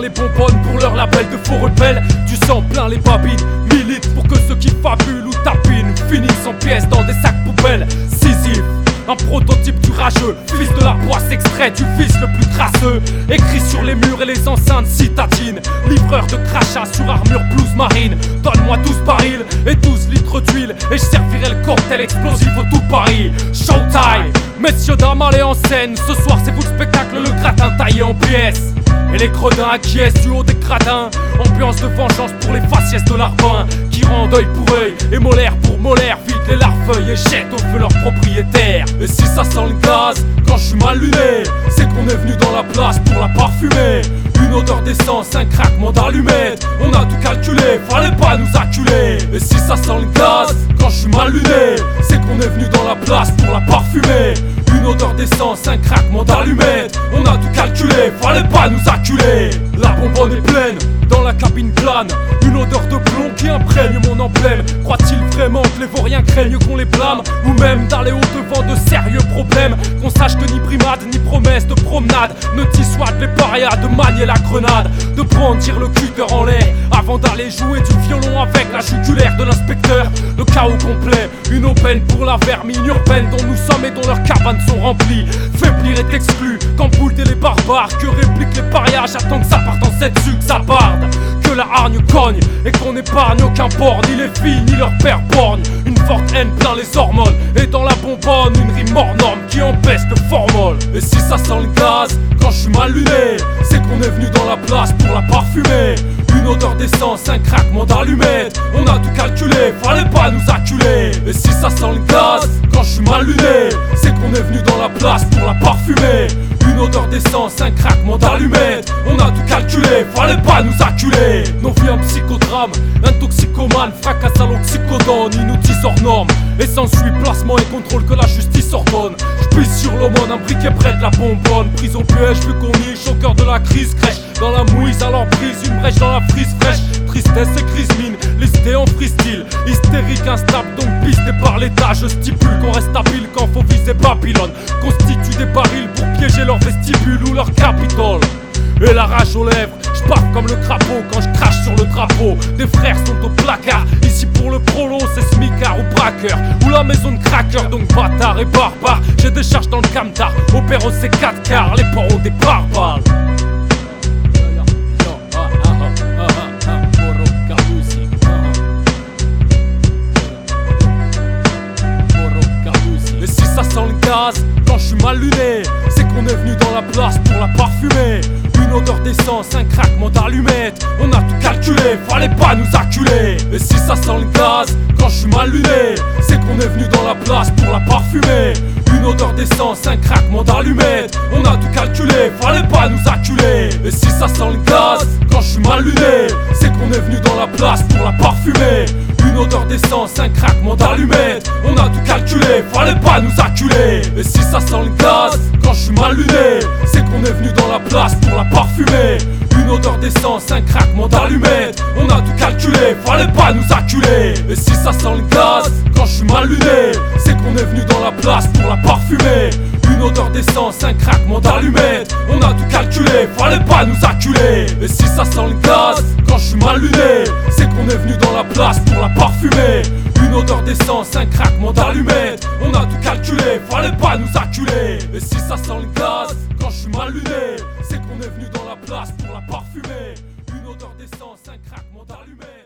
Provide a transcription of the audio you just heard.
les bonbonnes pour leur label de faux rebelles. Du sang plein les babines, milite pour que ceux qui fabulent ou tapinent finissent en pièces dans des sacs poubelles. Sisyphe, un prototype du rageux, fils de la poisse extrait du fils le plus crasseux. Écrit sur les murs et les enceintes citadines, livreur de crachats sur armure blouse marine. Donne-moi 12 barils et 12 litres d'huile et je servirai le cocktail explosif au tout Paris. Showtime, messieurs dames allez en scène. Ce soir c'est vous le spectacle, le gratin taillé en pièces. Et les gredins acquiescent du haut des gradins. Ambiance de vengeance pour les faciès de l'arbin, qui rendent œil pour œil et molaire pour molaire, vide les larfeuilles et jettent au feu leurs propriétaires. Et si ça sent le gaz, quand je suis mal luné, c'est qu'on est venu dans la place pour la parfumer. Une odeur d'essence, un craquement d'allumettes, on a tout calculé, fallait pas nous acculer. Et si ça sent le gaz, quand je suis mal luné, c'est qu'on est venu dans la place pour la parfumer. Une odeur d'essence, un craquement d'allumettes, on a tout calculé, fallait pas nous acculer. La bonbonne est pleine, dans la cabine plane, une odeur de plomb qui imprègne mon emblème. Croit-il vraiment que les vauriens craignent qu'on les blâme, ou même d'aller au-devant de sérieux problèmes? Qu'on sache que ni brimade, ni promesse de promenade ne dissuade les parias de manier la grenade, de brandir le cutter en l'air avant d'aller jouer du violon avec la jugulaire de l'inspecteur. Le chaos complet, une aubaine pour la vermine urbaine dont nous sommes et dont leurs cabanes sont remplies. Faiblir est exclu, qu'empoulter les barbares, que répliquent les parias, j'attends que ça parte en cette suxabarde. Que la hargne cogne et qu'on épargne aucun port, ni les filles ni leur père borgne. Une forte haine plein les hormones et dans la bonbonne une rime hors norme qui empeste le formol. Et si ça sent le gaz, quand je suis mal luné, c'est qu'on est venu dans la place pour la parfumer. Une odeur d'essence, un craquement d'allumettes, on a tout calculé, fallait pas nous acculer. Et si ça sent le gaz, quand je suis mal luné, c'est qu'on est venu dans la place pour la parfumer. Une odeur d'essence, un craquement d'allumettes, on a tout calculé, fallait pas nous acculer. Nos vies un psychodrame, un toxicomane fracasse à l'oxycodone, il nous tisse hors norme et s'ensuit placement et contrôle que la justice ordonne. J'pisse sur l'aumône, un briquet près de la bonbonne, prise au piège vu qu'on niche au cœur de la crise. Crèche dans la mouise alors prise, une brèche dans la frise fraîche. Tristesse et crise mine, listé en freestyle, hystérique instable donc pisté par l'état. Je stipule qu'on reste habile quand faut viser Babylone, constitue des barils pour piéger leur vestibule ou leur capitole. Et la rage aux lèvres, j'paffe comme le crapaud quand je crache sur le drapeau. Des frères sont au placard, ici pour le prolo c'est smicard ou braqueur, ou la maison de cracker, donc bâtard et barbare. J'ai des charges dans le camtar, opère au C4 car les porcs ont des barbares. Et si ça sent le gaz, quand je suis mal luné, c'est qu'on est venu dans la place pour la parfumer. Une odeur d'essence, un craquement d'allumettes, on a tout calculé, fallait pas nous acculer. Et si ça sent le gaz, quand je suis mal luné, c'est qu'on est venu dans la place pour la parfumer. Une odeur d'essence, un craquement d'allumettes, on a tout calculé, fallait pas nous acculer. Et si ça sent le gaz, quand je suis mal luné, c'est qu'on est venu dans la place pour la parfumer. Une odeur d'essence, un craquement d'allumettes, on a tout calculé, fallait pas nous acculer. Et si ça sent le gaz, quand je suis mal luné, c'est qu'on est venu dans la place pour la parfumer. Une odeur d'essence, un craquement d'allumettes, on a tout calculé, fallait pas nous acculer. Et si ça sent le gaz, quand je suis mal luné, c'est qu'on est venu dans la place pour la parfumer. Une odeur d'essence, un craquement d'allumettes, on a tout calculé, fallait pas nous acculer. Et si ça sent le gaz, quand je suis mal luné, c'est qu'on est venu dans la place pour la parfumer. Une odeur d'essence, un craquement d'allumettes, on a tout calculé, fallait pas nous acculer. Et si ça sent le gaz, quand je suis mal luné, c'est qu'on est venu dans la place pour la parfumer. Une odeur d'essence, un craquement d'allumettes.